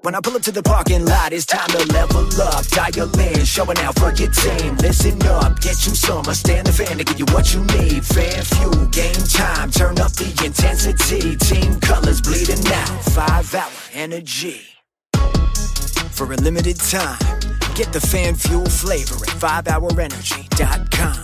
When I pull up to the parking lot, it's time to level up. Dial in, showing out for your team. Listen up, get you some. Stand the fan to give you what you need. Fan fuel, game time, turn up the intensity. Team colors bleeding out, 5-hour energy. For a limited time, get the fan fuel flavor at 5hourenergy.com.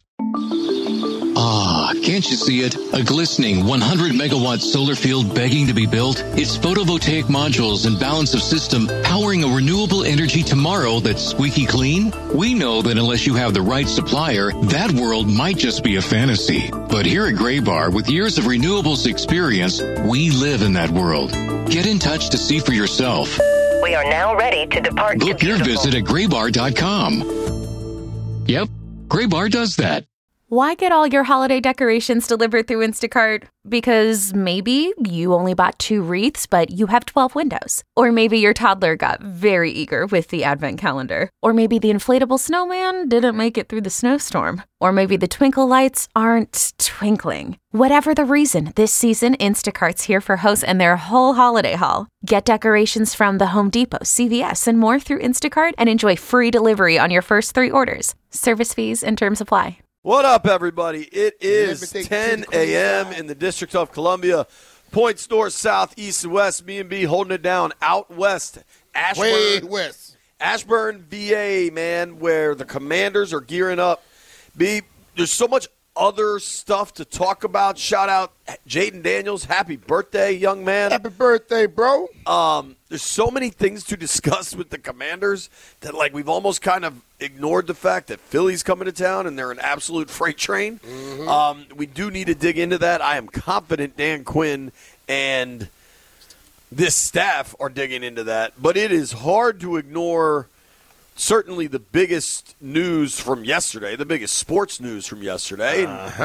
Ah, can't you see it? A glistening 100-megawatt solar field begging to be built? Its photovoltaic modules and balance of system powering a renewable energy tomorrow that's squeaky clean? We know that unless you have the right supplier, that world might just be a fantasy. But here at Graybar, with years of renewables experience, we live in that world. Get in touch to see for yourself. We are now ready to depart. Book your visit at graybar.com. Yep, Graybar does that. Why get all your holiday decorations delivered through Instacart? Because maybe you only bought 2 wreaths, but you have 12 windows. Or maybe your toddler got very eager with the advent calendar. Or maybe the inflatable snowman didn't make it through the snowstorm. Or maybe the twinkle lights aren't twinkling. Whatever the reason, this season, Instacart's here for hosts and their whole holiday haul. Get decorations from the Home Depot, CVS, and more through Instacart and enjoy free delivery on your first 3 orders. Service fees and terms apply. What up, everybody? It is 10 a.m. in the District of Columbia. Points north, south, east, and west. Me and B holding it down out west. Ashburn, way west. Ashburn, VA, man, where the Commanders are gearing up. B, there's so much other stuff to talk about. Shout out Jaden Daniels. Happy birthday, young man. Happy birthday, bro. There's so many things to discuss with the Commanders that, like, we've almost kind of ignored the fact that Philly's coming to town and they're an absolute freight train. Mm-hmm. We do need to dig into that. I am confident Dan Quinn and this staff are digging into that. But it is hard to ignore certainly the biggest news from yesterday, the biggest sports news from yesterday.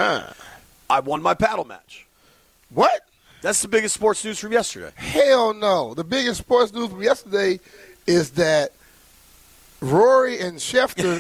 I won my paddle match. What? That's the biggest sports news from yesterday. Hell no. The biggest sports news from yesterday is that Rory and Schefter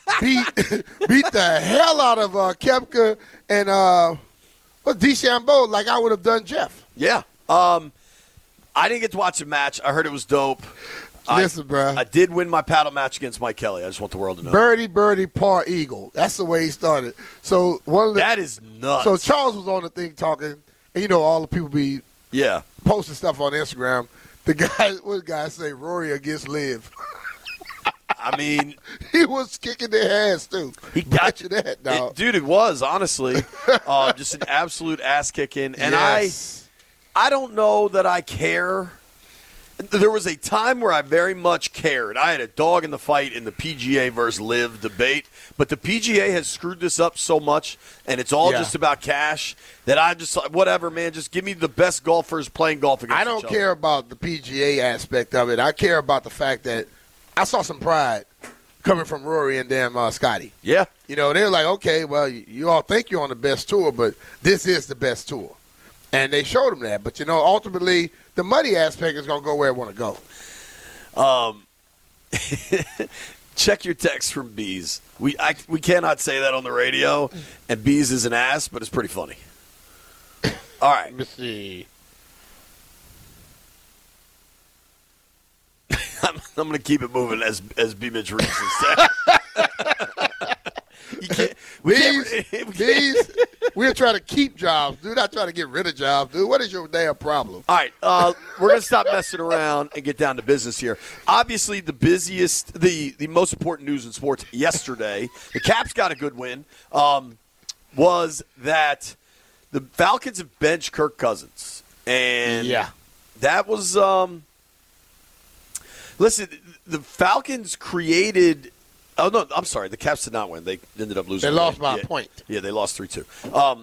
beat the hell out of Koepka and DeChambeau like I would have done Jeff. Yeah. I didn't get to watch the match. I heard it was dope. Listen, bro. I did win my paddle match against Mike Kelly. I just want the world to know. Birdie, par, eagle. That's the way he started. So that is nuts. So Charles was on the thing talking, and you know all the people be posting stuff on Instagram. What guy say? Rory against Liv. I mean, he was kicking their ass too. He got you that, dog. Dude, it was honestly just an absolute ass kicking, and yes. I don't know that I care. There was a time where I very much cared. I had a dog in the fight in the PGA versus LIV debate, but the PGA has screwed this up so much, and it's all just about cash, that I just like, whatever, man, just give me the best golfers playing golf against each other. I don't care about the PGA aspect of it. I care about the fact that I saw some pride coming from Rory and damn Scotty. Yeah. You know, they're like, okay, well, you all think you're on the best tour, but this is the best tour. And they showed them that. But, you know, ultimately, the money aspect is going to go where it want to go. Check your text from Bees. We cannot say that on the radio, and Bees is an ass, but it's pretty funny. All right. Let me see. I'm going to keep it moving as B. Mitch reads instead. We're trying to keep jobs, dude. Not trying to get rid of jobs, dude. What is your damn problem? All right, we're going to stop messing around and get down to business here. Obviously, the busiest, the most important news in sports yesterday, the Caps got a good win, was that the Falcons have benched Kirk Cousins. And that was listen, the Falcons created – oh, no, I'm sorry. The Caps did not win. They ended up losing. They lost by a point. Yeah, they lost 3-2.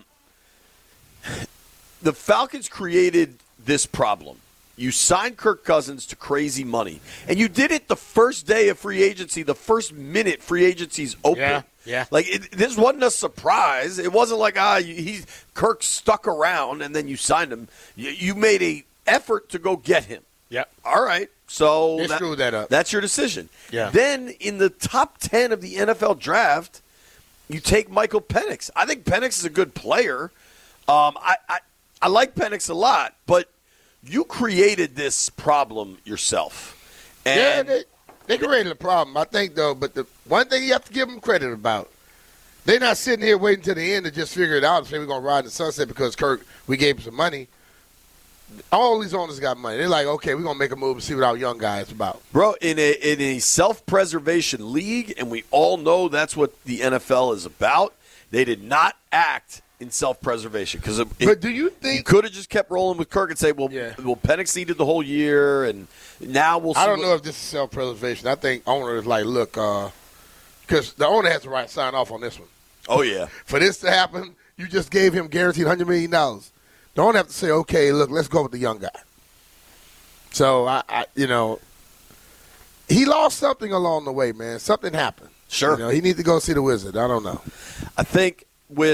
The Falcons created this problem. You signed Kirk Cousins to crazy money, and you did it the first day of free agency, the first minute free agency's open. Yeah. Like, this wasn't a surprise. It wasn't like, Kirk stuck around, and then you signed him. You made an effort to go get him. Yeah. All right. So they screwed that up. That's your decision. Yeah. Then in the top 10 of the NFL draft, you take Michael Penix. I think Penix is a good player. I like Penix a lot, but you created this problem yourself. And they created a problem, I think, though. But the one thing you have to give them credit about, they're not sitting here waiting to the end to just figure it out and say we're going to ride in the sunset because Kirk, we gave him some money. All these owners got money. They're like, okay, we're going to make a move and see what our young guy is about. Bro, in a self-preservation league, and we all know that's what the NFL is about, they did not act in self-preservation. But do you think – you could have just kept rolling with Kirk and say, well, Penix needed the whole year, and now we'll see. I don't know if this is self-preservation. I think owner is like, look, because the owner has the right to sign off on this one. Oh, yeah. For this to happen, you just gave him guaranteed $100 million. Don't have to say, okay, look, let's go with the young guy. So, he lost something along the way, man. Something happened. Sure. He needs to go see the wizard. I don't know. I think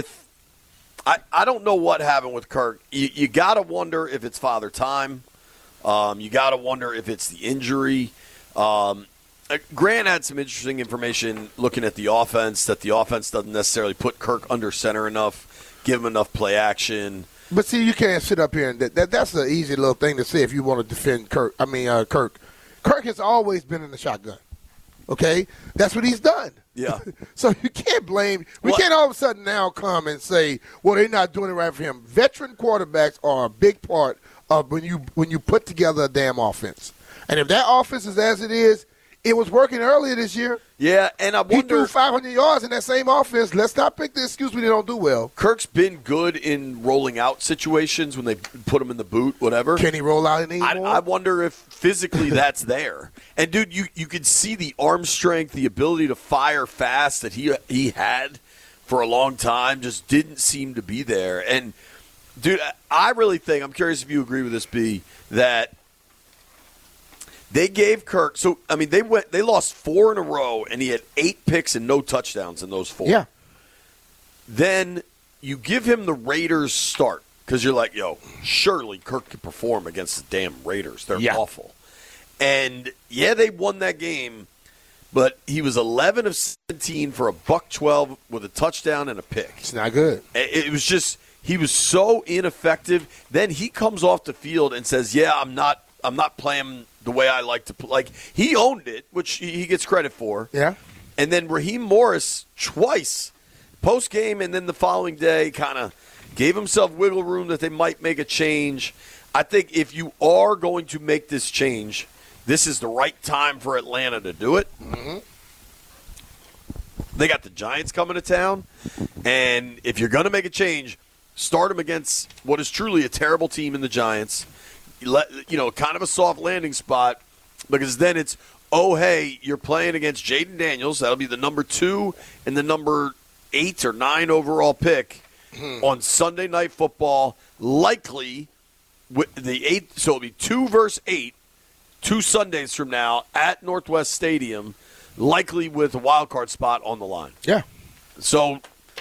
I don't know what happened with Kirk. You got to wonder if it's father time. You got to wonder if it's the injury. Grant had some interesting information looking at the offense, that the offense doesn't necessarily put Kirk under center enough, give him enough play action. But see, you can't sit up here and that's an easy little thing to say if you want to defend Kirk. Kirk has always been in the shotgun. Okay, that's what he's done. Yeah. So you can't blame. We can't all of a sudden now come and say, well, they're not doing it right for him. Veteran quarterbacks are a big part of when you put together a damn offense. And if that offense is as it is, it was working earlier this year. Yeah, and I wonder. He threw 500 yards in that same offense. Let's not pick the excuse when they don't do well. Kirk's been good in rolling out situations when they put him in the boot, whatever. Can he roll out anymore? I wonder if physically that's there. And, dude, you could see the arm strength, the ability to fire fast that he had for a long time just didn't seem to be there. And, dude, I really think, I'm curious if you agree with this, B, that they gave Kirk – so, I mean, they lost 4 in a row, and he had 8 picks and no touchdowns in those 4. Yeah. Then you give him the Raiders start because you're like, yo, surely Kirk can perform against the damn Raiders. They're awful. And, yeah, they won that game, but he was 11 of 17 for $112 with a touchdown and a pick. It's not good. It was just – he was so ineffective. Then he comes off the field and says, yeah, I'm not playing the way I like to play. Like, he owned it, which he gets credit for. Yeah. And then Raheem Morris twice, post-game and then the following day, kind of gave himself wiggle room that they might make a change. I think if you are going to make this change, this is the right time for Atlanta to do it. Mm-hmm. They got the Giants coming to town. And if you're going to make a change, start them against what is truly a terrible team in the Giants. Kind of a soft landing spot, because then it's, oh, hey, you're playing against Jaden Daniels. That'll be the number 2 and the number 8 or 9 overall pick on Sunday Night Football. Likely, with the 8, so it'll be 2 versus 8, 2 Sundays from now at Northwest Stadium, likely with a wild card spot on the line. Yeah. So,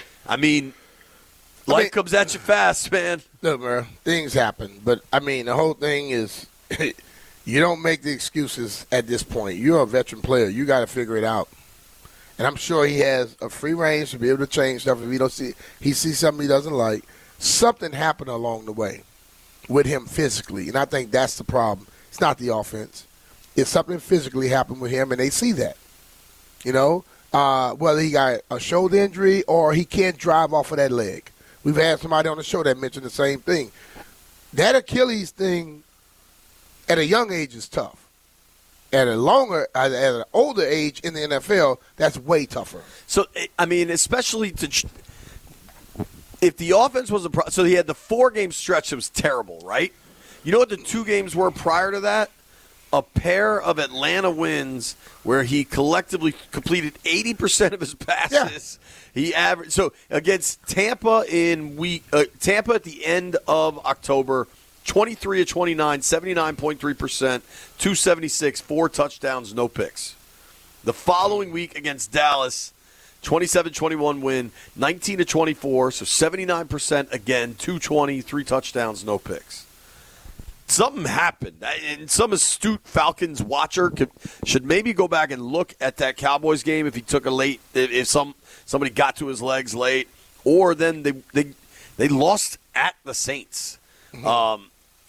life comes at you fast, man. Look, man, things happen. But, the whole thing is you don't make the excuses at this point. You're a veteran player. You got to figure it out. And I'm sure he has a free range to be able to change stuff if he sees something he doesn't like. Something happened along the way with him physically, and I think that's the problem. It's not the offense. It's something physically happened with him, and they see that. Whether he got a shoulder injury or he can't drive off of that leg. We've had somebody on the show that mentioned the same thing. That Achilles thing at a young age is tough. At an older age in the NFL, that's way tougher. So, especially if the offense was so he had the 4-game stretch that was terrible, right? You know what the 2 games were prior to that? A pair of Atlanta wins where he collectively completed 80% of his passes. Yeah. He averaged against Tampa Tampa at the end of October, 23 of 29, 79.3%, 276, 4 touchdowns, no picks. The following week against Dallas, 27-21 win, 19 of 24, so 79% again, 220, 3 touchdowns, no picks. Something happened, and some astute Falcons watcher should maybe go back and look at that Cowboys game if he took if somebody got to his legs late, or then they lost at the Saints. Mm-hmm.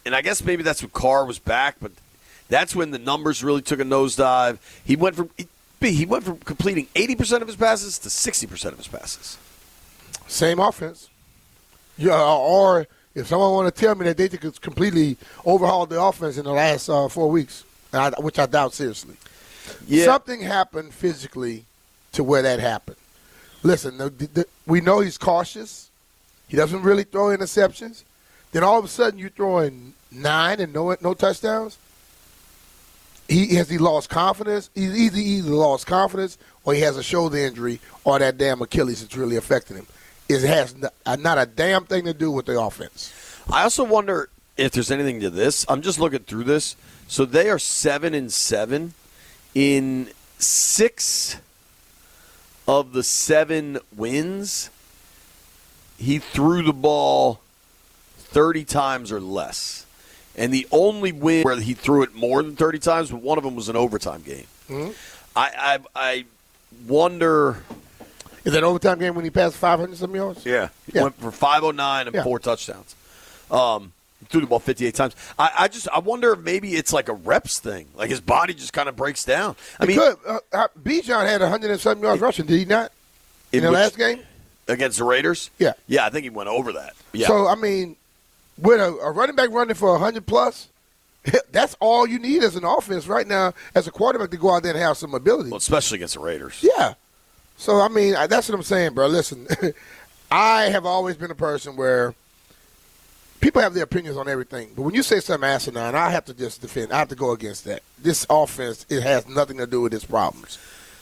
I guess maybe that's when Carr was back, but that's when the numbers really took a nosedive. He went from completing 80% of his passes to 60% of his passes. Same offense. Yeah, or if someone want to tell me that they think it's completely overhauled the offense in the last 4 weeks, which I doubt seriously. Yeah. Something happened physically to where that happened. Listen, we know he's cautious. He doesn't really throw interceptions. Then all of a sudden you're throwing 9 and no touchdowns. He lost confidence? He's either lost confidence or he has a shoulder injury or that damn Achilles that's really affecting him. It has not a damn thing to do with the offense. I also wonder if there's anything to this. I'm just looking through this. So they are 7-7 in 6 of the 7 wins. He threw the ball 30 times or less. And the only win where he threw it more than 30 times, but one of them was an overtime game. Mm-hmm. I wonder. Is that overtime game when he passed 500-some yards? Yeah. He went for 509 and 4 touchdowns. He threw the ball 58 times. I wonder if maybe it's like a reps thing. Like his body just kind of breaks down. Bijan had 100-something yards rushing, did he not? In the last game? Against the Raiders? Yeah. Yeah, I think he went over that. Yeah. So, with a running back running for 100-plus, that's all you need as an offense right now as a quarterback to go out there and have some ability. Well, especially against the Raiders. Yeah. So, that's what I'm saying, bro. Listen, I have always been a person where people have their opinions on everything. But when you say something asinine, I have to just defend. I have to go against that. This offense, it has nothing to do with its problems.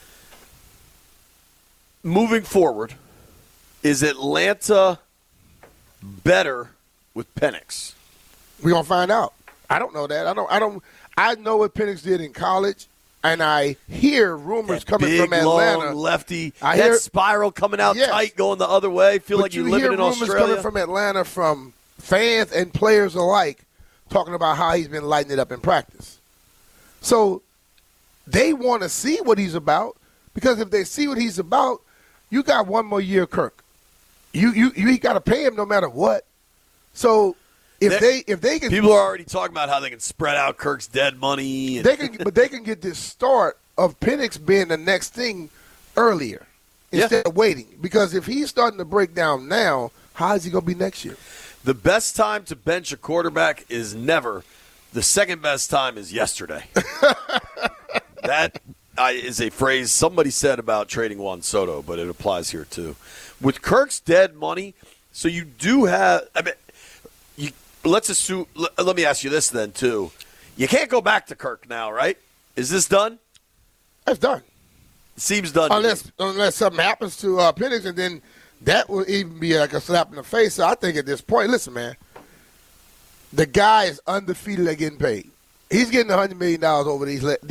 Moving forward, is Atlanta better with Penix? We're going to find out. I don't know that. I know what Penix did in college. And I hear rumors coming from Atlanta. Long lefty. That spiral coming out tight, going the other way. Feel like you're living in Australia. You hear rumors coming from Atlanta from fans and players alike talking about how he's been lighting it up in practice. So they want to see what he's about, because if they see what he's about, you got one more year, Kirk. You got to pay him no matter what. So if they can, people are already talking about how they can spread out Kirk's dead money. They can get this start of Penix being the next thing earlier instead of waiting. Because if he's starting to break down now, how is he going to be next year? The best time to bench a quarterback is never. The second best time is yesterday. That is a phrase somebody said about trading Juan Soto, but it applies here too. With Kirk's dead money, so you do have. Let's assume. Let me ask you this then too. You can't go back to Kirk now, right? Is this done? That's done. It seems done. Unless something happens to Penix, and then that will even be like a slap in the face. So I think at this point, listen, man, the guy is undefeated at getting paid. He's getting $100 million over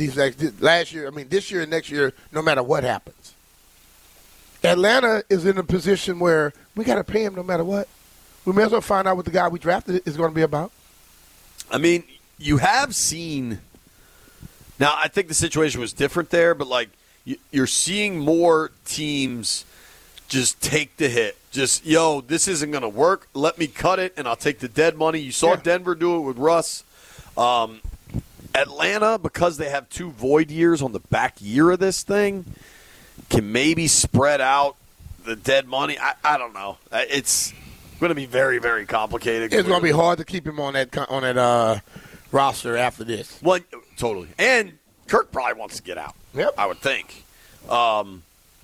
this year and next year, no matter what happens. Atlanta is in a position where we got to pay him no matter what. We may as well find out what the guy we drafted is going to be about. You have seen – now, I think the situation was different there, but, you're seeing more teams just take the hit. Just, this isn't going to work. Let me cut it, and I'll take the dead money. You saw Denver do it with Russ. Atlanta, because they have 2 void years on the back year of this thing, can maybe spread out the dead money. I don't know. It's going to be very, very complicated. It's going to be hard to keep him on that roster after this. Well, totally. And Kirk probably wants to get out. Yep. I would think. I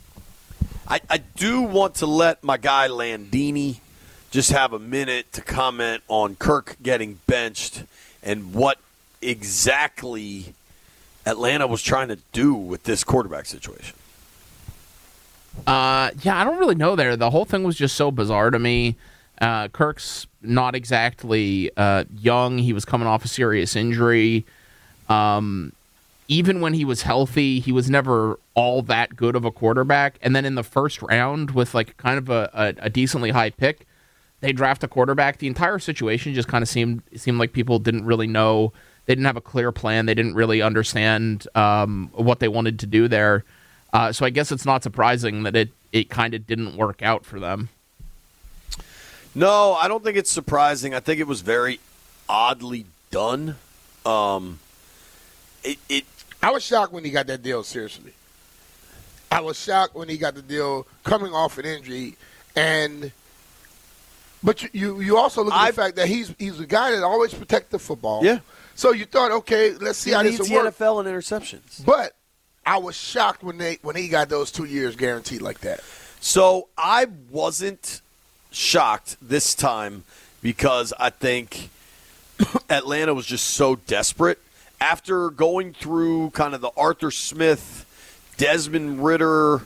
do want to let my guy Landini just have a minute to comment on Kirk getting benched and what exactly Atlanta was trying to do with this quarterback situation. I don't really know there. The whole thing was just so bizarre to me. Kirk's not exactly young. He was coming off a serious injury. Even when he was healthy, he was never all that good of a quarterback. And then in the first round, with kind of a decently high pick, they draft a quarterback. The entire situation just kind of seemed like people didn't really know. They didn't have a clear plan. They didn't really understand what they wanted to do there. So I guess it's not surprising that it kind of didn't work out for them. No, I don't think it's surprising. I think it was very oddly done. I was shocked when he got that deal, seriously. I was shocked when he got the deal coming off an injury. But you also look at the fact that he's a guy that always protects the football. Yeah. So you thought, okay, let's see how this will work. NFL and interceptions. But I was shocked when he got those 2 years guaranteed like that. So I wasn't shocked this time because I think Atlanta was just so desperate. After going through kind of the Arthur Smith, Desmond Ridder,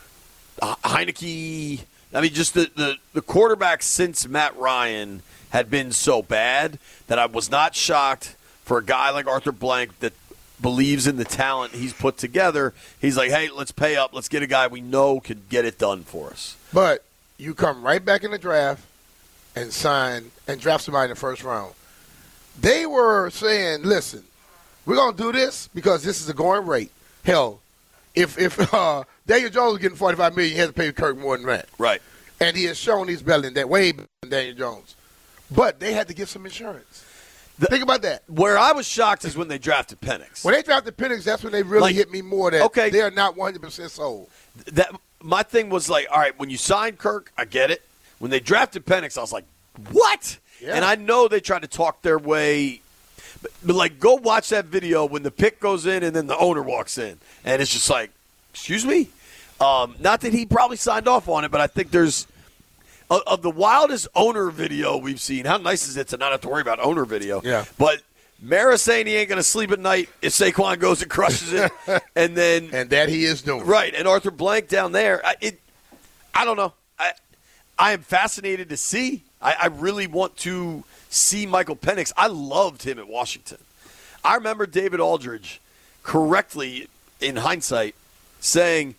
Heineke, I mean, just the quarterbacks since Matt Ryan had been so bad that I was not shocked for a guy like Arthur Blank that believes in the talent he's put together. He's like, hey, let's pay up. Let's get a guy we know can get it done for us. But you come right back in the draft and sign and draft somebody in the first round. They were saying, listen, we're going to do this because this is a going rate. Hell, if Daniel Jones was getting $45 million, he had to pay Kirk more than that. Right. And he has shown he's better than that, way better than Daniel Jones. But they had to give some insurance. Think about that. Where I was shocked is when they drafted Penix. When they drafted Penix, that's when they really hit me more that they are not 100% sold. My thing was like, all right, when you signed Kirk, I get it. When they drafted Penix, I was like, what? Yeah. And I know they tried to talk their way. But like, go watch that video when the pick goes in and then the owner walks in. And it's just like, excuse me? Not that he probably signed off on it, but I think there's of the wildest owner video we've seen. How nice is it to not have to worry about owner video? Yeah. But Mara saying he ain't going to sleep at night if Saquon goes and crushes it. and that he is doing. Right. And Arthur Blank down there. I don't know. I am fascinated to see. I really want to see Michael Penix. I loved him at Washington. I remember David Aldridge correctly, in hindsight, saying,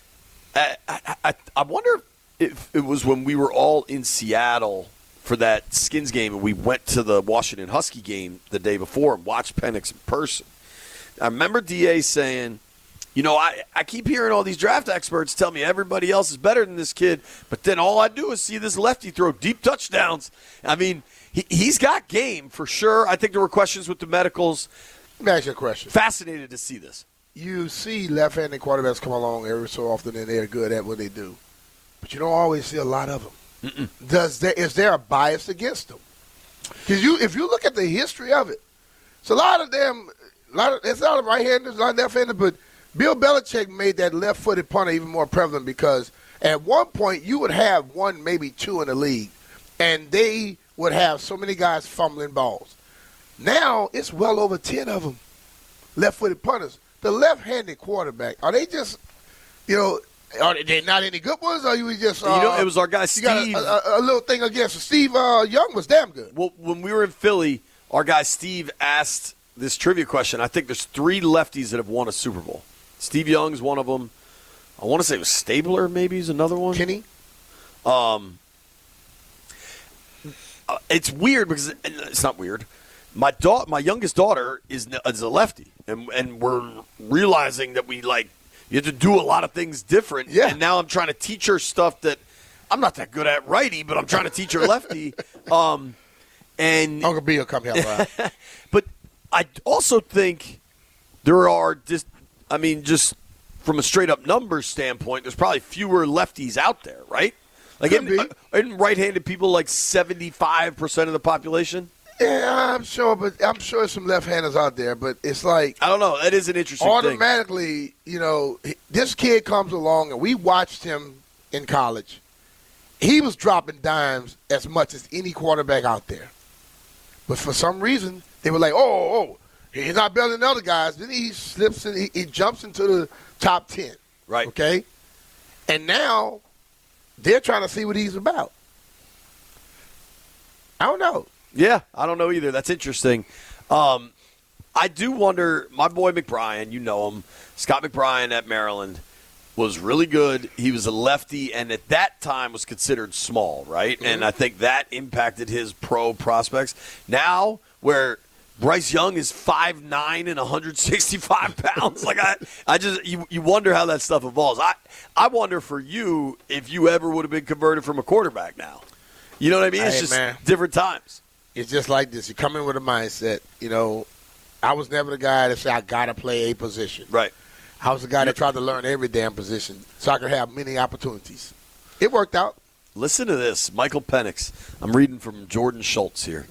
I wonder if it was when we were all in Seattle for that Skins game and we went to the Washington Husky game the day before and watched Penix in person. I remember DA saying, I keep hearing all these draft experts tell me everybody else is better than this kid, but then all I do is see this lefty throw deep touchdowns. I mean, he's got game for sure. I think there were questions with the medicals. Let me ask you a question. Fascinated to see this. You see left-handed quarterbacks come along every so often, and they're good at what they do. But you don't always see a lot of them. Is there a bias against them? Because if you look at the history of it, it's a lot of them. It's a lot of right-handers, a lot of left-handers, but Bill Belichick made that left-footed punter even more prevalent because at one point you would have one, maybe two in the league, and they would have so many guys fumbling balls. Now it's well over 10 of them, left-footed punters. The left-handed quarterback, are they just, are they not any good ones? Or you just, it was our guy Steve. You got a little thing against Steve Young was damn good. Well, when we were in Philly, our guy Steve asked this trivia question. I think there's 3 lefties that have won a Super Bowl. Steve Young's one of them. I want to say it was Stabler, maybe is another one. Kenny? It's weird because it's not weird. My youngest daughter is a lefty, and we're realizing that you have to do a lot of things different. Yeah. And now I'm trying to teach her stuff that I'm not that good at righty, but I'm trying to teach her lefty. And Uncle B will come help out. But I also think there are just from a straight-up numbers standpoint, there's probably fewer lefties out there, right? Like, isn't right-handed people like 75% of the population? Yeah, I'm sure, but I'm sure there's some left-handers out there, but it's like I don't know. That is an interesting automatically, thing. This kid comes along, and we watched him in college. He was dropping dimes as much as any quarterback out there. But for some reason, they were like, oh, he's not better than other guys. Then he slips in, he jumps into the top 10. Right. Okay? And now they're trying to see what he's about. I don't know. Yeah, I don't know either. That's interesting. I do wonder, my boy McBrien, you know him, Scott McBrien at Maryland, was really good. He was a lefty, and at that time was considered small, right? Mm-hmm. And I think that impacted his pro prospects. Now, where Bryce Young is 5'9" and 165 pounds, you wonder how that stuff evolves. I wonder for you if you ever would have been converted from a quarterback now. You know what I mean? It's just different times. it's just like this. You come in with a mindset. You know, I was never the guy that said I got to play a position. Right. I was the guy that tried to learn every damn position so I could have many opportunities. It worked out. Listen to this. Michael Penix. I'm reading from Jordan Schultz here.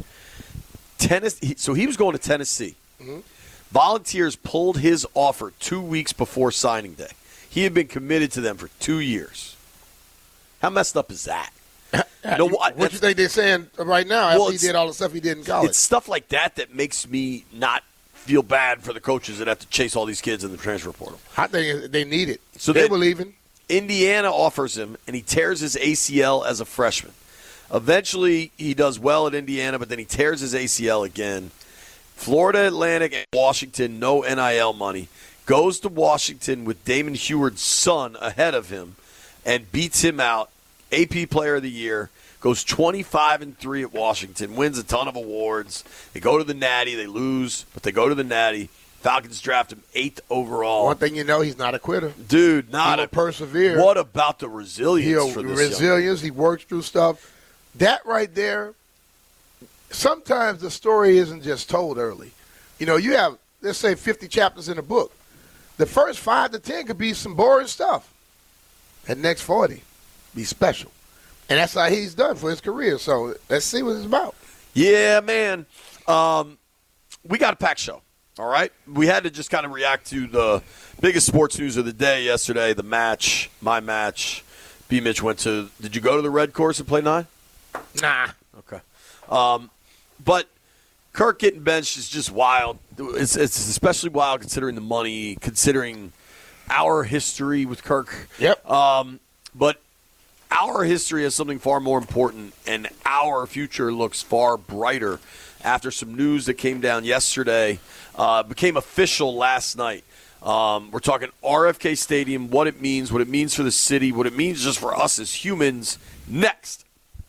So he was going to Tennessee. Mm-hmm. Volunteers pulled his offer 2 weeks before signing day. He had been committed to them for 2 years. How messed up is that? What you think they're saying right now after he did all the stuff he did in college? It's stuff like that makes me not feel bad for the coaches that have to chase all these kids in the transfer portal. I think they need it. So they believe in. Indiana offers him, and he tears his ACL as a freshman. Eventually, he does well at Indiana, but then he tears his ACL again. Florida Atlantic and Washington, no NIL money. Goes to Washington with Damon Heward's son ahead of him and beats him out. AP Player of the Year. Goes 25-3 at Washington. Wins a ton of awards. They go to the Natty. They lose, but they go to the Natty. Falcons draft him 8th overall. One thing you know, he's not a quitter. Dude, He'll persevere. What about the resilience for this resilience, he works through stuff. That right there, sometimes the story isn't just told early. You know, you have, let's say, 50 chapters in a book. The first 5 to 10 could be some boring stuff. And next 40 be special. And that's how he's done for his career. So let's see what it's about. Yeah, man. We got a packed show. All right? We had to just kind of react to the biggest sports news of the day yesterday, the match, my match. B. Mitch went to – did you go to the red course and play 9? Nah. Okay. But Kirk getting benched is just wild. It's especially wild considering the money, considering our history with Kirk. Yep. But our history has something far more important, and our future looks far brighter after some news that came down yesterday, became official last night. We're talking RFK Stadium, what it means for the city, what it means just for us as humans. Next.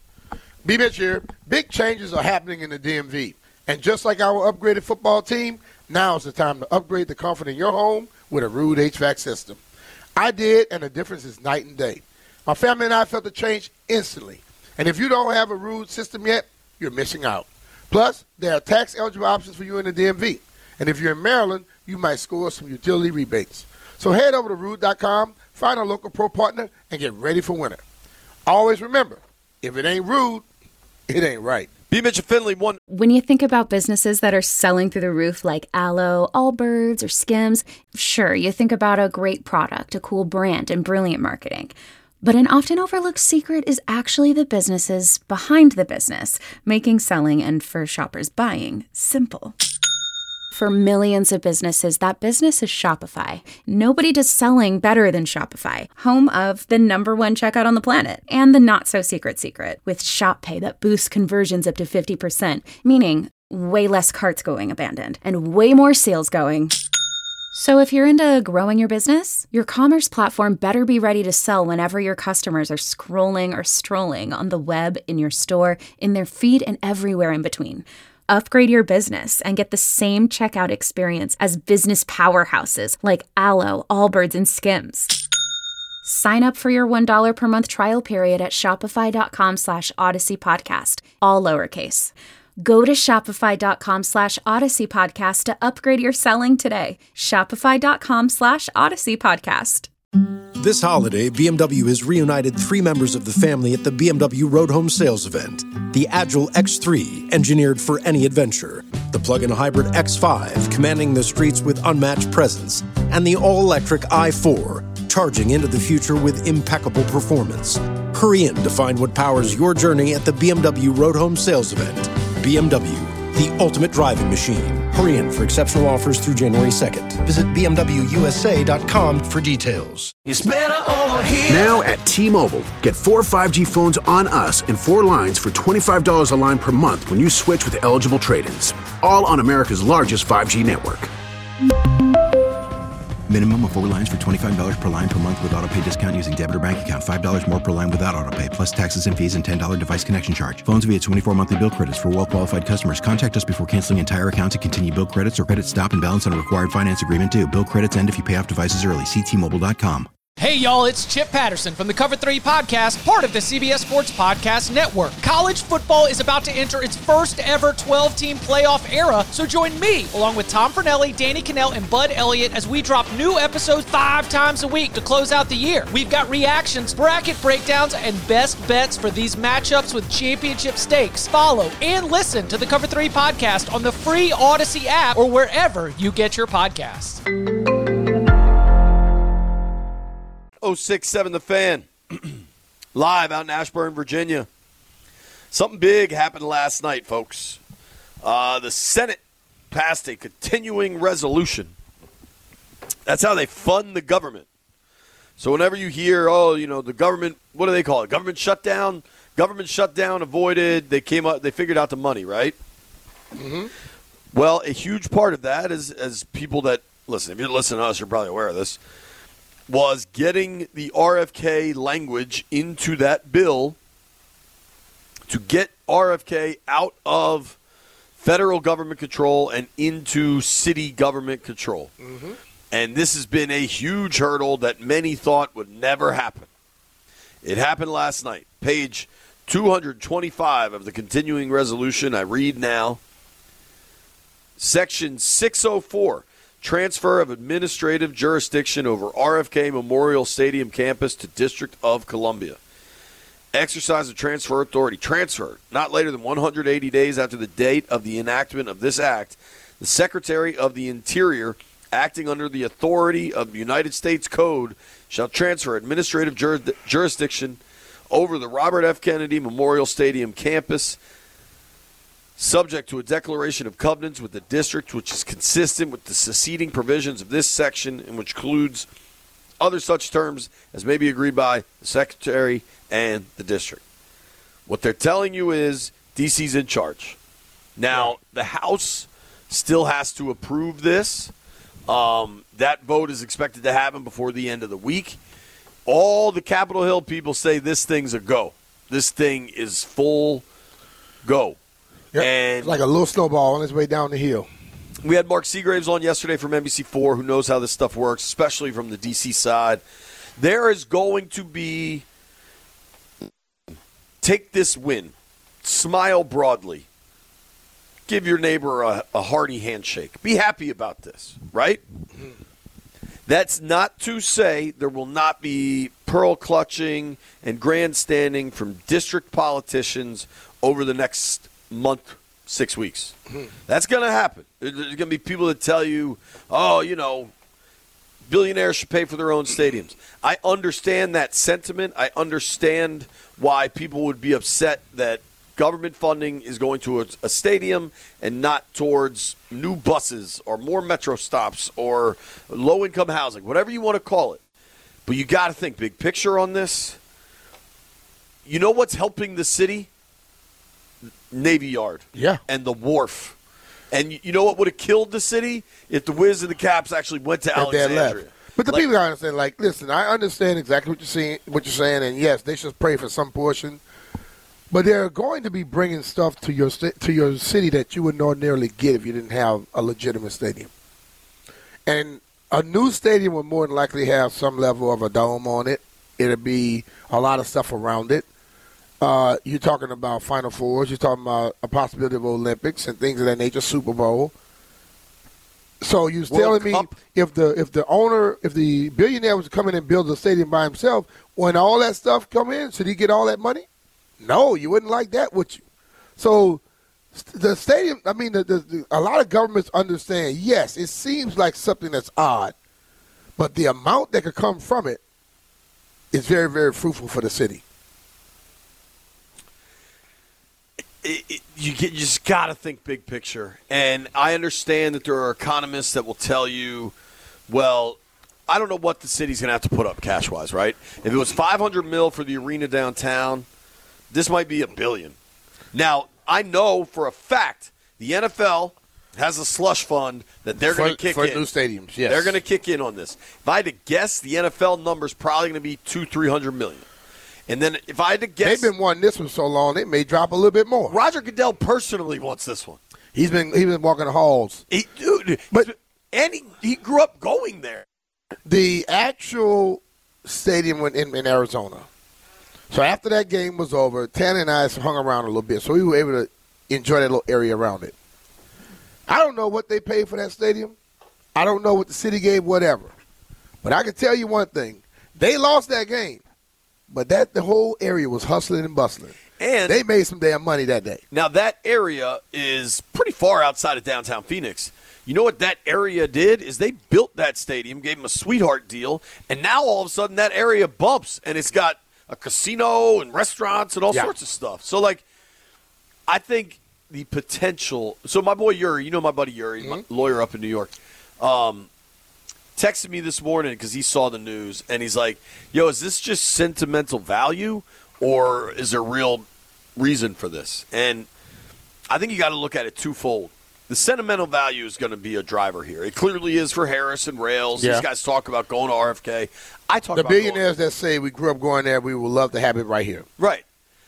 B-Mitch here. Big changes are happening in the DMV. And just like our upgraded football team, now is the time to upgrade the comfort in your home with a Ruud HVAC system. I did, and the difference is night and day. My family and I felt the change instantly. And if you don't have a Ruud system yet, you're missing out. Plus, there are tax-eligible options for you in the DMV. And if you're in Maryland, you might score some utility rebates. So head over to Ruud.com, find a local pro partner, and get ready for winter. Always remember, if it ain't Ruud, it ain't right. B. Mitchell Finley won. When you think about businesses that are selling through the roof like Aloe, Allbirds, or Skims, sure, you think about a great product, a cool brand, and brilliant marketing. But an often overlooked secret is actually the businesses behind the business, making selling and for shoppers buying simple. For millions of businesses, that business is Shopify. Nobody does selling better than Shopify, home of the #1 checkout on the planet, and the not-so-secret secret, with Shop Pay that boosts conversions up to 50%, meaning way less carts going abandoned, and way more sales going. So if you're into growing your business, your commerce platform better be ready to sell whenever your customers are scrolling or strolling on the web, in your store, in their feed, and everywhere in between. Upgrade your business and get the same checkout experience as business powerhouses like Aloe, Allbirds, and Skims. Sign up for your $1 per month trial period at shopify.com/Odyssey Podcast, all lowercase. Go to shopify.com /Odyssey Podcast to upgrade your selling today. Shopify.com /Odyssey Podcast. This holiday, BMW has reunited 3 members of the family at the BMW Road Home Sales Event. The Agile X3, engineered for any adventure. The plug-in hybrid X5, commanding the streets with unmatched presence. And the all-electric i4, charging into the future with impeccable performance. Hurry in to find what powers your journey at the BMW Road Home Sales Event. BMW, the ultimate driving machine. Hurry in for exceptional offers through January 2nd. Visit BMWUSA.com for details. It's better over here. Now at T-Mobile, get 4 5G phones on us and 4 lines for $25 a line per month when you switch with eligible trade-ins. All on America's largest 5G network. Minimum of 4 lines for $25 per line per month with autopay discount using debit or bank account. $5 more per line without autopay, plus taxes and fees and $10 device connection charge. Phones via 24 monthly bill credits for well-qualified customers. Contact us before canceling entire account to continue bill credits or credit stop and balance on a required finance agreement due. Bill credits end if you pay off devices early. See T-Mobile.com. Hey, y'all, it's Chip Patterson from the Cover 3 Podcast, part of the CBS Sports Podcast Network. College football is about to enter its first ever 12-team playoff era, so join me, along with Tom Fornelli, Danny Cannell, and Bud Elliott, as we drop new episodes 5 times a week to close out the year. We've got reactions, bracket breakdowns, and best bets for these matchups with championship stakes. Follow and listen to the Cover 3 Podcast on the free Odyssey app or wherever you get your podcasts. 1067 The Fan, live out in Ashburn, Virginia. Something big happened last night, folks. The Senate passed a continuing resolution. That's how they fund the government. So whenever you hear, the government, what do they call it? Government shutdown? Government shutdown avoided. They figured out the money, right? Mm-hmm. Well, a huge part of that is, as people that listen, if you listen to us, you're probably aware of this, was getting the RFK language into that bill to get RFK out of federal government control and into city government control. Mm-hmm. And this has been a huge hurdle that many thought would never happen. It happened last night. Page 225 of the continuing resolution. I read now. Section 604. Transfer of administrative jurisdiction over RFK Memorial Stadium campus to District of Columbia. Exercise of transfer authority. Transferred not later than 180 days after the date of the enactment of this act. The Secretary of the Interior, acting under the authority of the United States Code, shall transfer administrative jurisdiction over the Robert F. Kennedy Memorial Stadium campus, subject to a declaration of covenants with the district, which is consistent with the succeeding provisions of this section and which includes other such terms as may be agreed by the Secretary and the district. What they're telling you is DC's in charge. Now, the House still has to approve this. That vote is expected to happen before the end of the week. All the Capitol Hill people say this thing's a go. This thing is full go. Yep. And it's like a little snowball on its way down the hill. We had Mark Seagraves on yesterday from NBC4, who knows how this stuff works, especially from the D.C. side. There is going to be take this win, smile broadly, give your neighbor a hearty handshake. Be happy about this, right? That's not to say there will not be pearl clutching and grandstanding from district politicians over the next month, 6 weeks. That's going to happen. There's going to be people that tell you, billionaires should pay for their own stadiums. I understand that sentiment. I understand why people would be upset that government funding is going to a stadium and not towards new buses or more metro stops or low-income housing, whatever you want to call it. But you got to think big picture on this. You know what's helping the city? Navy Yard. Yeah. And the wharf. And you know what would have killed the city? If the Wiz and the Caps actually went to Alexandria. But the people got to understand, listen, I understand exactly what you're saying, and yes, they should pray for some portion. But they're going to be bringing stuff to your city that you wouldn't ordinarily get if you didn't have a legitimate stadium. And a new stadium would more than likely have some level of a dome on it. It'll be a lot of stuff around it. You're talking about Final Fours. You're talking about a possibility of Olympics and things of that nature, Super Bowl. So you're telling me if the billionaire was to come in and build a stadium by himself, when all that stuff come in, should he get all that money? No, you wouldn't like that, would you? So the stadium, a lot of governments understand, yes, it seems like something that's odd, but the amount that could come from it is very, very fruitful for the city. You just got to think big picture. And I understand that there are economists that will tell you, well, I don't know what the city's going to have to put up cash-wise, right? If it was $500 million for the arena downtown, this might be $1 billion. Now, I know for a fact the NFL has a slush fund that they're going to kick in. For new stadiums, yes. They're going to kick in on this. If I had to guess, the NFL number's probably going to be $200-300 million. And then if I had to guess, they've been wanting this one so long, it may drop a little bit more. Roger Goodell personally wants this one. He's been walking the halls. He grew up going there. The actual stadium in Arizona. So after that game was over, Tanner and I hung around a little bit, so we were able to enjoy that little area around it. I don't know what they paid for that stadium. I don't know what the city gave, whatever. But I can tell you one thing. They lost that game, but the whole area was hustling and bustling. And they made some damn money that day. Now, that area is pretty far outside of downtown Phoenix. You know what that area did is they built that stadium, gave them a sweetheart deal, and now all of a sudden that area bumps, and it's got a casino and restaurants and all sorts of stuff. So, like, I think the potential – so my boy Yuri, you know my buddy Yuri, my lawyer up in New York, texted me this morning because he saw the news, and he's like, yo, is this just sentimental value or is there real reason for this? And I think you got to look at it twofold. The sentimental value is going to be a driver here. It clearly is for Harris and Rails. These guys talk about going to RFK. I talk about the billionaires that say we grew up going there, we would love to have it right here. Right.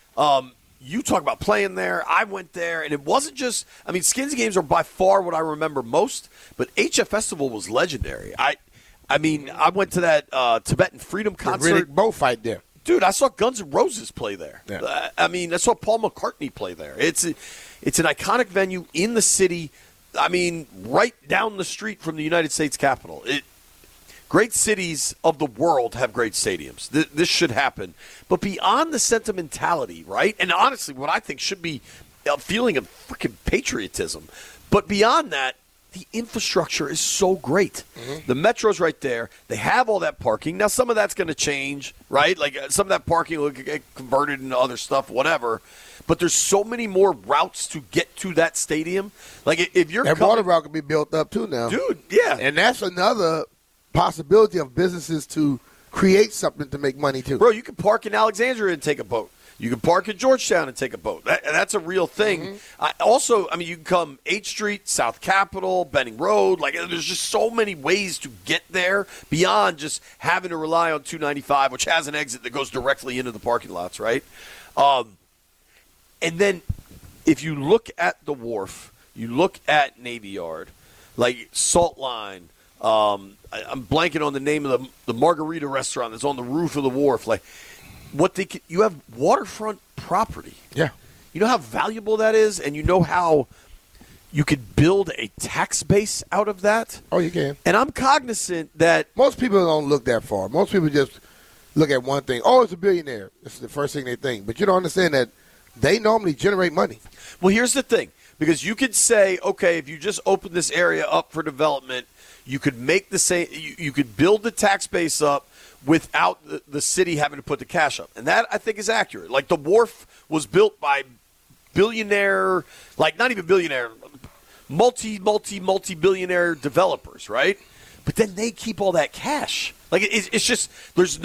You talk about playing there. I went there, and it wasn't just – I mean, Skins games are by far what I remember most, but HF Festival was legendary. I mean, I went to that Tibetan Freedom concert. Riddick Bowe fight there. Dude, I saw Guns N' Roses play there. Yeah. I mean, I saw Paul McCartney play there. It's an iconic venue in the city. I mean, right down the street from the United States Capitol. Great cities of the world have great stadiums. This should happen. But beyond the sentimentality, right? And honestly, what I think should be a feeling of freaking patriotism. But beyond that, the infrastructure is so great. Mm-hmm. The Metro's right there. They have all that parking. Now, some of that's going to change, right? Like some of that parking will get converted into other stuff, whatever. But there's so many more routes to get to that stadium. Like if you're that water route can be built up too now, dude. Yeah, and that's another possibility of businesses to create something to make money too. Bro, you can park in Alexandria and take a boat. You can park in Georgetown and take a boat. That's a real thing. Mm-hmm. You can come 8th Street, South Capitol, Benning Road. Like, there's just so many ways to get there beyond just having to rely on 295, which has an exit that goes directly into the parking lots, right? And then if you look at the wharf, you look at Navy Yard, like Salt Line. I'm blanking on the name of the margarita restaurant that's on the roof of the wharf. Like, you have waterfront property. Yeah. You know how valuable that is, and you know how you could build a tax base out of that? Oh, you can. And I'm cognizant that most people don't look that far. Most people just look at one thing. Oh, it's a billionaire. It's the first thing they think. But you don't understand that they normally generate money. Well, here's the thing. Because you could say, okay, if you just open this area up for development, you could make the same. You could build the tax base up without the city having to put the cash up. And that, I think, is accurate. Like, the wharf was built by billionaire, like, not even billionaire, multi-billionaire developers, right? But then they keep all that cash. Like, it's just, there's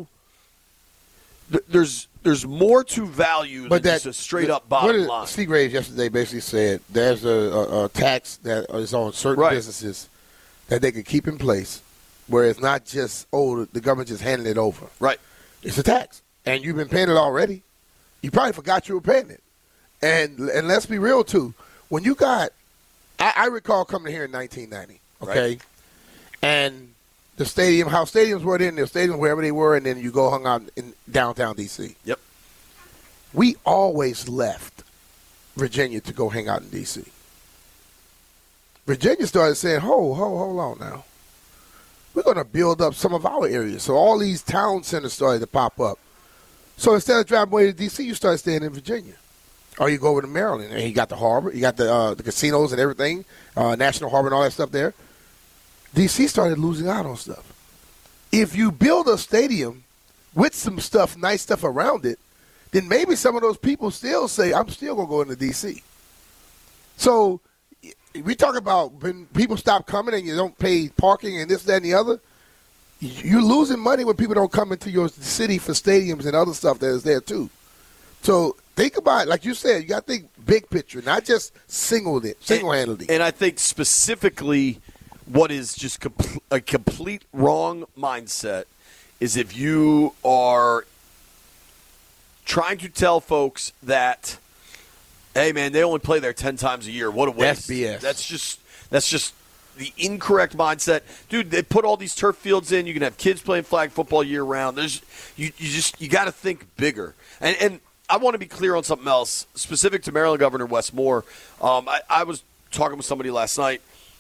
more to value than just a straight-up bottom line. Steve Graves yesterday basically said there's a tax that is on certain businesses that they could keep in place where it's not just, the government just handing it over. Right. It's a tax. And you've been paying it already. You probably forgot you were paying it. And let's be real, too. When you got – I recall coming here in 1990, okay? Right. And the stadium, how stadiums were then, the stadiums wherever they were, and then you go hung out in downtown D.C. Yep. We always left Virginia to go hang out in D.C. Virginia started saying, hold on now. We're going to build up some of our areas. So all these town centers started to pop up. So instead of driving away to D.C., you start staying in Virginia. Or you go over to Maryland, and you got the harbor, you got the casinos and everything, National Harbor and all that stuff there. D.C. started losing out on stuff. If you build a stadium with some stuff, nice stuff around it, then maybe some of those people still say, I'm still going to go into D.C. So we talk about when people stop coming and you don't pay parking and this, that, and the other, you're losing money when people don't come into your city for stadiums and other stuff that is there too. So think about it. Like you said, you got to think big picture, not just single-handedly. And I think specifically what is just a complete wrong mindset is if you are trying to tell folks that, hey, man, they only play there 10 times a year. What a waste. That's BS. That's just the incorrect mindset. Dude, they put all these turf fields in. You can have kids playing flag football year round. You got to think bigger. And I want to be clear on something else specific to Maryland Governor Wes Moore. I was talking with somebody last night.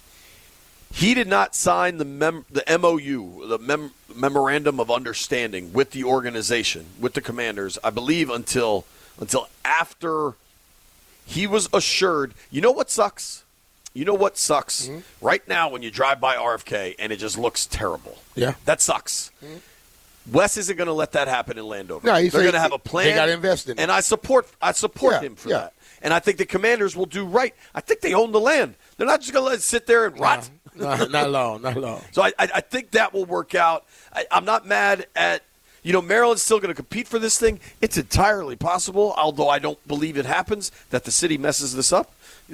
He did not sign the MOU, the Memorandum of Understanding with the organization, with the Commanders, I believe until after he was assured. You know what sucks? Mm-hmm. Right now when you drive by RFK and it just looks terrible. Yeah. That sucks. Mm-hmm. Wes isn't going to let that happen in Landover. No, they're going to have a plan. They got to invest in it. And I support him for that. And I think the Commanders will do right. I think they own the land. They're not just going to let it sit there and rot. No, not long. So I think that will work out. I'm not mad at, Maryland's still going to compete for this thing. It's entirely possible, although I don't believe it happens, that the city messes this up.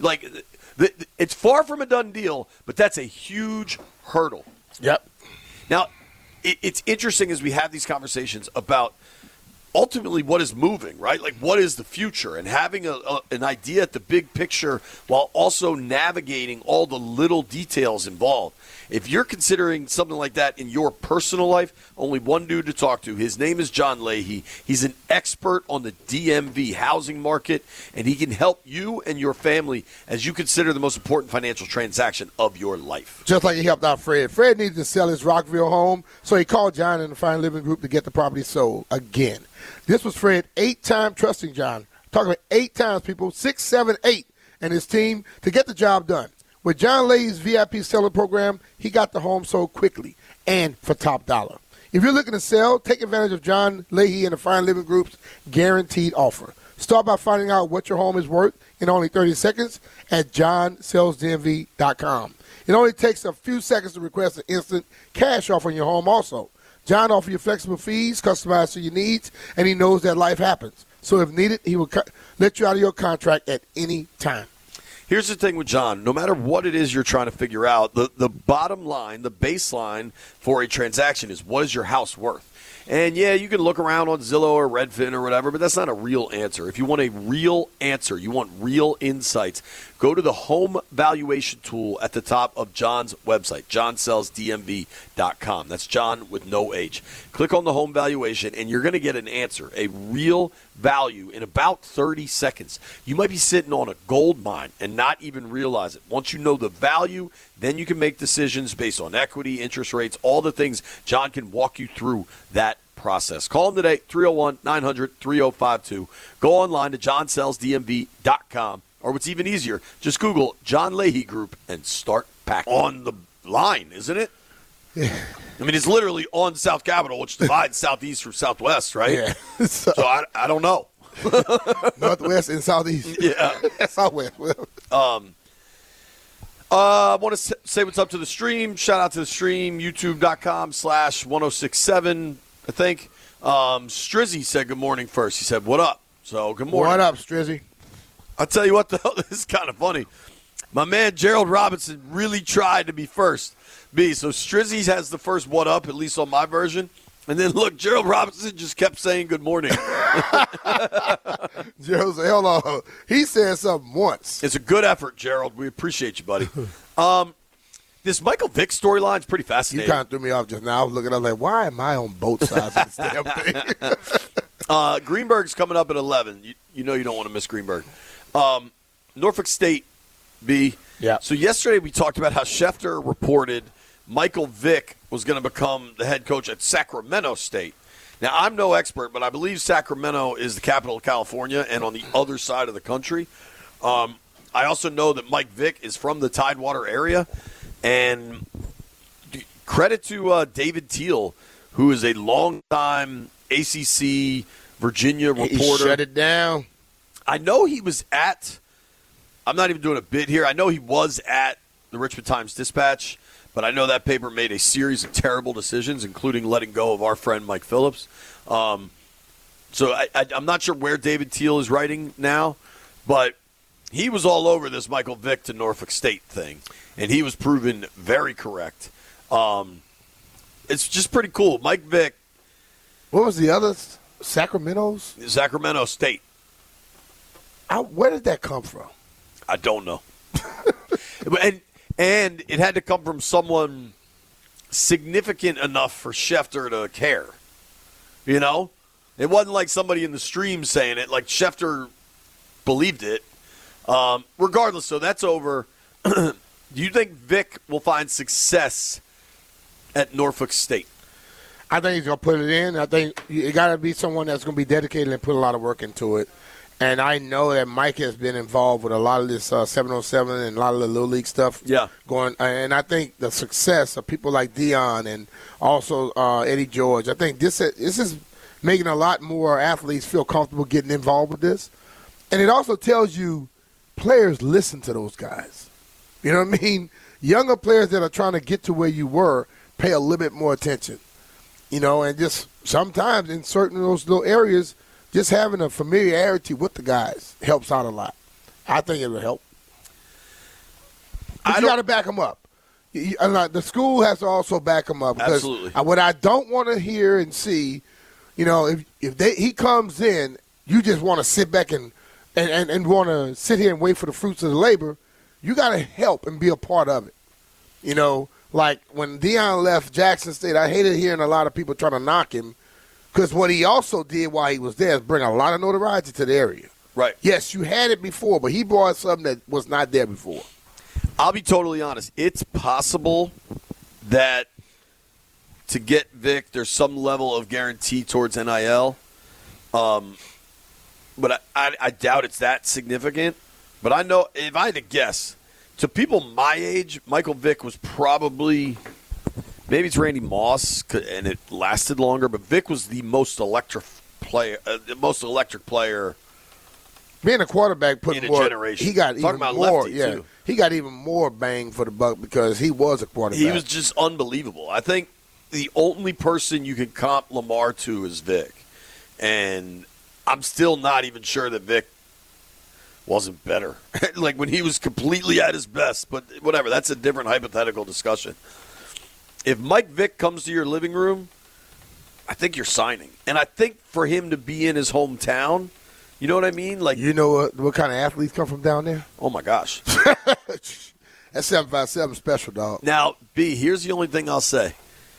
It's far from a done deal, but that's a huge hurdle. Yep. Now, it's interesting as we have these conversations about ultimately what is moving, right? Like, what is the future? And having an idea at the big picture while also navigating all the little details involved. If you're considering something like that in your personal life, only one dude to talk to. His name is John Leahy. He's an expert on the DMV housing market, and he can help you and your family as you consider the most important financial transaction of your life. Just like he helped out Fred. Fred needed to sell his Rockville home, so he called John and the Fine Living Group to get the property sold again. This was Fred, 8-time trusting John. Talking about 8 times, people, 6, 7, 8, and his team to get the job done. With John Leahy's VIP seller program, he got the home sold quickly and for top dollar. If you're looking to sell, take advantage of John Leahy and the Fine Living Group's guaranteed offer. Start by finding out what your home is worth in only 30 seconds at johnsellsdmv.com. It only takes a few seconds to request an instant cash offer on your home also. John offers you flexible fees, customized to your needs, and he knows that life happens. So if needed, he will let you out of your contract at any time. Here's the thing with John. No matter what it is you're trying to figure out, the bottom line, the baseline for a transaction is what is your house worth? And, yeah, you can look around on Zillow or Redfin or whatever, but that's not a real answer. If you want a real answer, you want real insights, go to the home valuation tool at the top of John's website, johnsellsdmv.com. That's John with no H. Click on the home valuation, and you're going to get an answer, a real value in about 30 seconds. You might be sitting on a gold mine and not even realize it. Once you know the value, then you can make decisions based on equity, interest rates, all the things. John can walk you through that process. Call him today, 301-900-3052. Go online to johnsellsdmv.com. Or what's even easier, just Google John Leahy Group and start packing. On the line, isn't it? Yeah. I mean, it's literally on South Capitol, which divides Southeast from Southwest, right? Yeah. So I don't know. Northwest and Southeast. Yeah. Southwest. I want to say what's up to the stream. Shout out to the stream, youtube.com/1067, I think. Strizzy said good morning first. He said, what up? So, good morning. What up, Strizzy? I'll tell you what, though, this is kind of funny. My man Gerald Robinson really tried to be first. So Strizzy has the first what up, at least on my version. And then, look, Gerald Robinson just kept saying good morning. Gerald said, hold on. He said something once. It's a good effort, Gerald. We appreciate you, buddy. This Michael Vick storyline is pretty fascinating. You kind of threw me off just now. I was looking up like, why am I on both sides of this damn thing? Greenberg's coming up at 11. You know you don't want to miss Greenberg. Norfolk State, B. Yeah. So yesterday we talked about how Schefter reported Michael Vick was going to become the head coach at Sacramento State. Now, I'm no expert, but I believe Sacramento is the capital of California and on the other side of the country. I also know that Mike Vick is from the Tidewater area. And credit to David Teal, who is a longtime ACC Virginia reporter. He shut it down. I know he was at – I'm not even doing a bit here. I know he was at the Richmond Times-Dispatch, but I know that paper made a series of terrible decisions, including letting go of our friend Mike Phillips. So I'm not sure where David Teal is writing now, but he was all over this Michael Vick to Norfolk State thing, and he was proven very correct. It's just pretty cool. Mike Vick. What was the other? Sacramento State. Where did that come from? I don't know. And it had to come from someone significant enough for Schefter to care. You know? It wasn't like somebody in the stream saying it. Like, Schefter believed it. Regardless, so that's over. Do you think Vic will find success at Norfolk State? I think he's going to put it in. I think it got to be someone that's going to be dedicated and put a lot of work into it. And I know that Mike has been involved with a lot of this 707 and a lot of the Little League stuff going. And I think the success of people like Dion and also Eddie George, I think this is making a lot more athletes feel comfortable getting involved with this. And it also tells you players listen to those guys. You know what I mean? Younger players that are trying to get to where you were pay a little bit more attention. You know, and just sometimes in certain of those little areas, just having a familiarity with the guys helps out a lot. I think it will help. But you got to back them up. The school has to also back them up. Because absolutely. What I don't want to hear and see, you know, if he comes in, you just want to sit back and want to sit here and wait for the fruits of the labor. You got to help and be a part of it. You know, like when Dion left Jackson State, I hated hearing a lot of people trying to knock him. Because what he also did while he was there is bring a lot of notoriety to the area. Right. Yes, you had it before, but he brought something that was not there before. I'll be totally honest. It's possible that to get Vic, there's some level of guarantee towards NIL. But I doubt it's that significant. But I know, if I had to guess, to people my age, Michael Vick was probably – maybe it's Randy Moss, and it lasted longer, but Vic was the most electric player. Being a quarterback, put in more. A generation. He got Talking even about more. lefty, Yeah, too. he got even more bang for the buck because he was a quarterback. He was just unbelievable. I think the only person you can comp Lamar to is Vic, and I'm still not even sure that Vic wasn't better. Like when he was completely at his best, but whatever. That's a different hypothetical discussion. If Mike Vick comes to your living room, I think you're signing. And I think for him to be in his hometown, you know what I mean? Like, you know what kind of athletes come from down there? Oh, my gosh. That's 757 special, dog. Now, B, here's the only thing I'll say.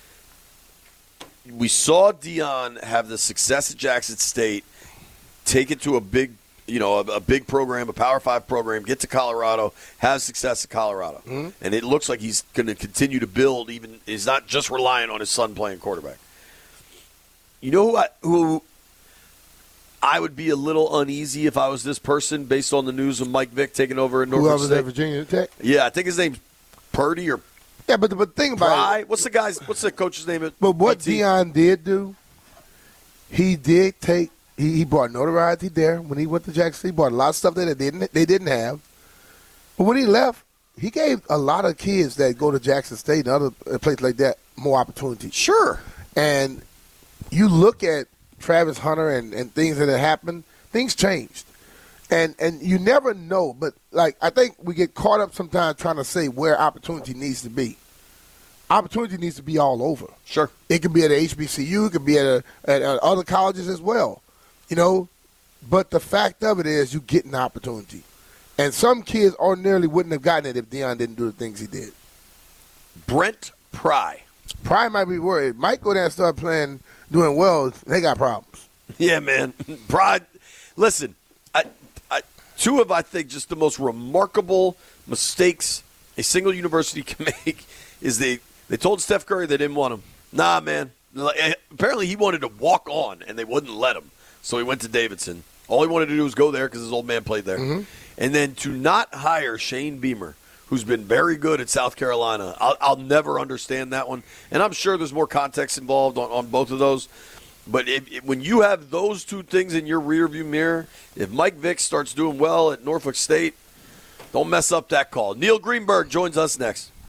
We saw Dion have the success at Jackson State, take it to a big program, a Power 5 program, get to Colorado, have success at Colorado. Mm-hmm. And it looks like he's going to continue to build, even he's not just relying on his son playing quarterback. You know who I would be a little uneasy if I was this person based on the news of Mike Vick taking over in Norfolk State? Whoever's at Virginia Tech? Yeah, I think his name's Purdy or yeah, but the thing about it, what's the coach's name? But what PT? Dion did do, he did take. He brought notoriety there when he went to Jackson State. He brought a lot of stuff that they didn't have. But when he left, he gave a lot of kids that go to Jackson State and other places like that more opportunity. Sure. And you look at Travis Hunter and things that have happened, things changed. And you never know. But, like, I think we get caught up sometimes trying to say where opportunity needs to be. Opportunity needs to be all over. Sure. It can be at a HBCU. It can be at other colleges as well. You know, but the fact of it is you get an opportunity. And some kids ordinarily wouldn't have gotten it if Dion didn't do the things he did. Brent Pry. Pry might be worried. Might go down and start playing, doing well. They got problems. Yeah, man. Pry, listen, two of, I think, just the most remarkable mistakes a single university can make is they told Steph Curry they didn't want him. Nah, man. Apparently he wanted to walk on, and they wouldn't let him. So he went to Davidson. All he wanted to do was go there because his old man played there. Mm-hmm. And then to not hire Shane Beamer, who's been very good at South Carolina. I'll never understand that one. And I'm sure there's more context involved on both of those. But when you have those two things in your rearview mirror, if Mike Vick starts doing well at Norfolk State, don't mess up that call. Neil Greenberg joins us next.